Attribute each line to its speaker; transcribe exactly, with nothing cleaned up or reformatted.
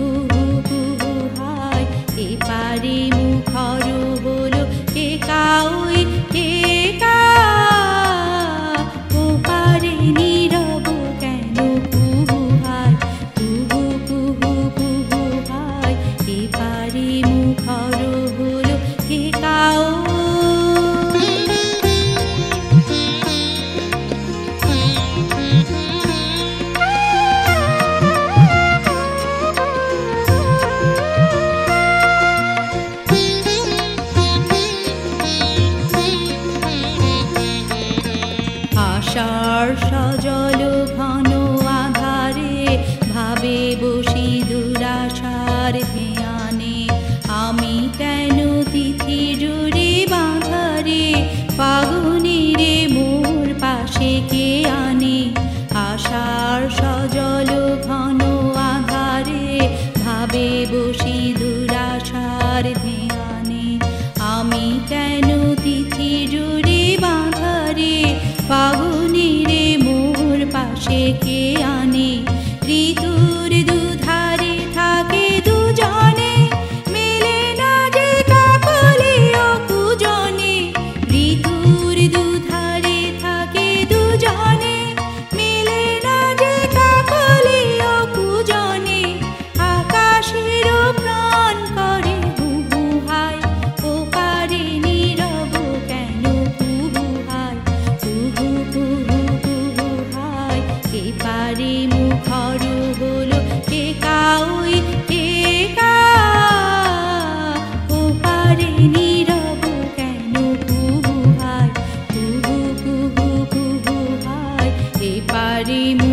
Speaker 1: কুহু কুহু হায় এপারে মুখর হলো কে কাউই কে কা ওপারে নীরব কেন কুহু হায় কুহু কুহু কুহু হায় এপারে মুখর হলো কে কাউ আশার সজল ঘন আধারে ভাবে বসি দুরাশার ধ্যানে আমি কেন তিথি জুড়ে বাঁধারে ফাগুনিরে মোর পাশে কে আনে আশার সজল ঘন আধারে ভাবে বসি দুরাশার ধ্যানে আমি কেন তিথি জুড়ে বাঁধারে ফাগুনিরে মোর পাশে কে আনে ঋতুর দুধারে থাকে দুজনে মেলে না যে কাকলি ও কুজনে ঋতুর দুধারে থাকে দুজনে মেলে না যে কাকলি ও কুজনে আকাশের প্রাণ করে হুহু হায় ওপারে নীরব কেন কুহু হায় কুহু কুহু কুহু হায় এপারে মুখর হলো কে কাউই কে কা ওপারে নীরব কেন কুহু হায় কুহু কুহু কুহু হায় এপারে